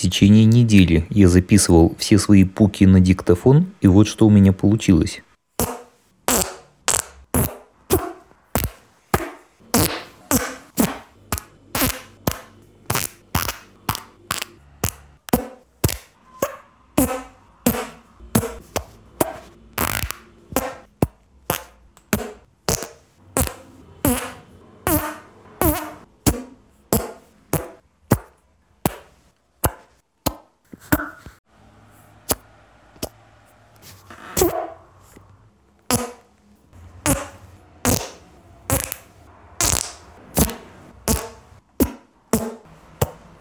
течение недели я записывал все свои пуки на диктофон, и вот что у меня получилось.